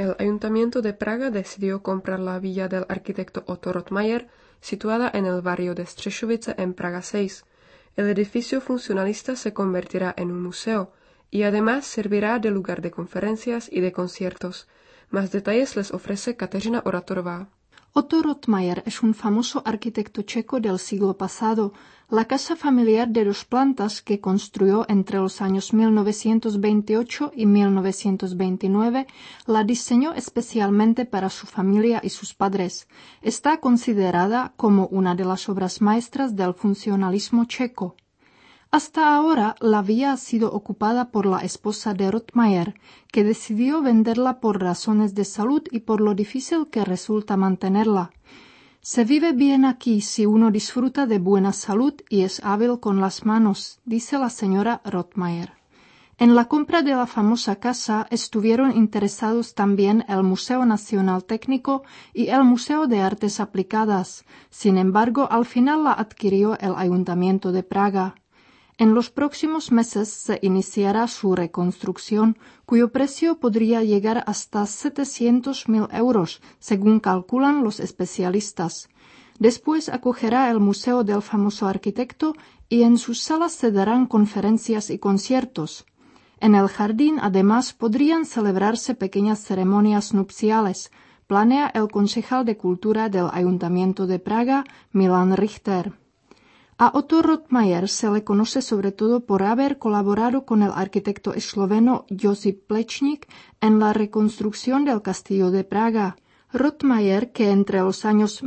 El Ayuntamiento de Praga decidió comprar la villa del arquitecto Otto Rottmeier, situada en el barrio de Střešovice en Praga 6. El edificio funcionalista se convertirá en un museo y además servirá de lugar de conferencias y de conciertos. Más detalles les ofrece Kateřina Oratorová. Otto Rottmeier es un famoso arquitecto checo del siglo pasado. La casa familiar de 2 plantas que construyó entre los años 1928 y 1929 la diseñó especialmente para su familia y sus padres. Está considerada como una de las obras maestras del funcionalismo checo. Hasta ahora la villa ha sido ocupada por la esposa de Rottmeier, que decidió venderla por razones de salud y por lo difícil que resulta mantenerla. Se vive bien aquí si uno disfruta de buena salud y es hábil con las manos, dice la señora Rottmeier. En la compra de la famosa casa estuvieron interesados también el Museo Nacional Técnico y el Museo de Artes Aplicadas. Sin embargo, al final la adquirió el Ayuntamiento de Praga. En los próximos meses se iniciará su reconstrucción, cuyo precio podría llegar hasta 700.000 euros, según calculan los especialistas. Después acogerá el museo del famoso arquitecto y en sus salas se darán conferencias y conciertos. En el jardín, además, podrían celebrarse pequeñas ceremonias nupciales, planea el concejal de Cultura del Ayuntamiento de Praga, Milan Richter. A Otto Rottmeier se le conoce sobre todo por haber colaborado con el arquitecto esloveno Josip Plečnik en la reconstrucción del castillo de Praga. Rottmeier, que entre los años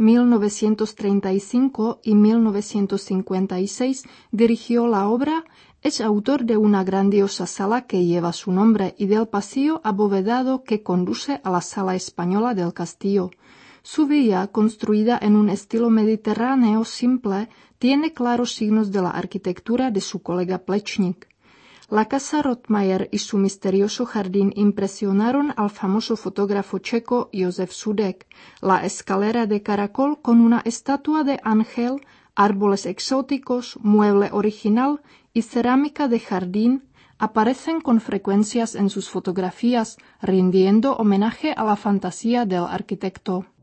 1935 y 1956 dirigió la obra, es autor de una grandiosa sala que lleva su nombre y del pasillo abovedado que conduce a la sala española del castillo. Su villa, construida en un estilo mediterráneo simple, tiene claros signos de la arquitectura de su colega Plečnik. La casa Rottmeier y su misterioso jardín impresionaron al famoso fotógrafo checo Josef Sudek. La escalera de caracol con una estatua de ángel, árboles exóticos, mueble original y cerámica de jardín aparecen con frecuencias en sus fotografías, rindiendo homenaje a la fantasía del arquitecto.